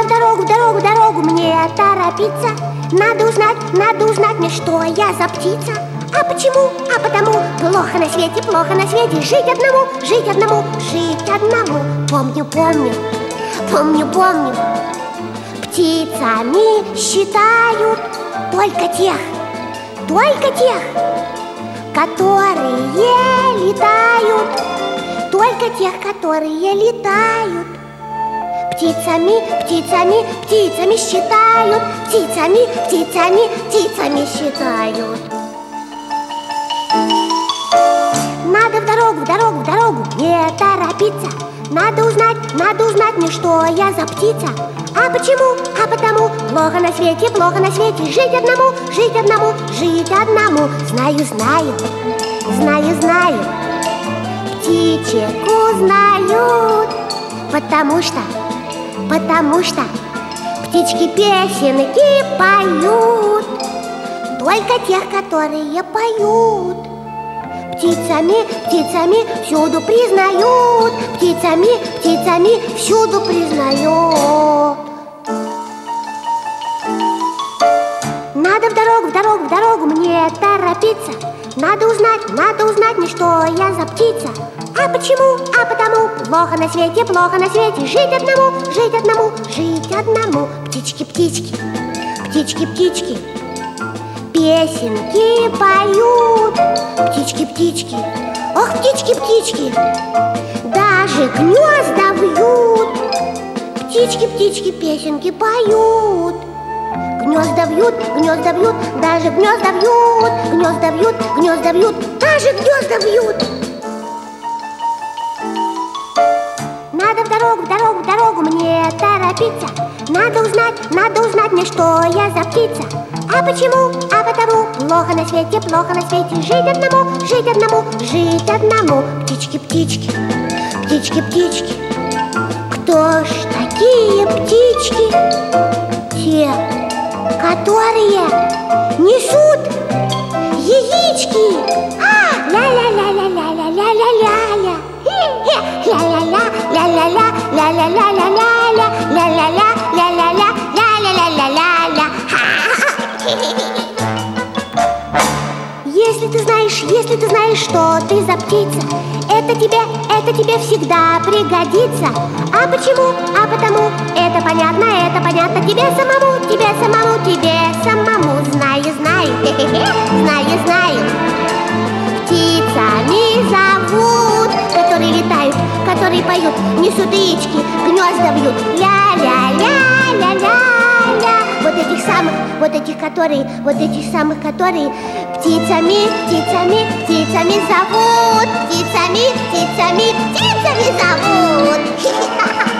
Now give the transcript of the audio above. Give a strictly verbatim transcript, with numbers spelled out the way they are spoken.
Надо в дорогу, в дорогу, в дорогу мне торопиться. Надо узнать, надо узнать мне, что я за птица. А почему? А потому плохо на свете, плохо на свете жить одному, жить одному, жить одному. Помню, помню, помню, помню. Птицами считают только тех, только тех, которые летают, только тех, которые летают. Птицами, птицами, птицами считают, птицами, птицами, птицами считают. Надо в дорогу, в дорогу, в дорогу, не торопиться. Надо узнать, надо узнать мне, что я за птица. А почему? А потому плохо на свете, плохо на свете жить одному, жить одному, жить одному. Знаю, знаю, знаю, знаю. Птичек узнают, потому что, потому что птички песенки поют, только тех, которые поют. Птицами, птицами всюду признают, птицами, птицами всюду признают. Надо в дорогу, в дорогу, в дорогу мне торопиться. Надо узнать, надо узнать мне, что я за птица. А почему? А потому плохо на свете, плохо на свете жить одному, жить одному, жить одному. Птички, птички, птички, птички песенки поют. Птички, птички, ох, птички, птички, даже гнезда вьют. Птички, птички песенки поют. Гнезда вьют, гнезда вьют, даже гнезда вьют. Гнезда вьют, гнезда вьют, даже гнезда вьют. Надо в дорогу, в дорогу, в дорогу мне торопиться. Надо узнать, надо узнать мне, что я за птица. А почему? А потому плохо на свете, плохо на свете жить одному, жить одному, жить одному. Птички, птички, птички, птички, кто ж такие птички? Те, которые несут яички. А, ля-ля-ля-ля-ля-ля-ля-ля-ля-ля. Ля-ля-ля, ля-ля-ля, ля-ля-ля-ля-ля-ля, ля-ля-ля, ля-ля-ля, ля-ля-ля-ля-ля-ля. Если ты знаешь, если ты знаешь, что ты за птица, это тебе, это тебе всегда пригодится. А почему? А потому это понятно, это понятно тебе самому, тебе самому, тебе самому. Знаю, знаю, знаю, знаю. Птицами зовут, которые летают, которые поют, несут яички, гнезда вьют. Ля-ля-ля-ля-ля-ля. Вот этих самых, вот этих, которые, вот этих самых, которые птицами, птицами, птицами зовут. Птицами, птицами, птицами зовут.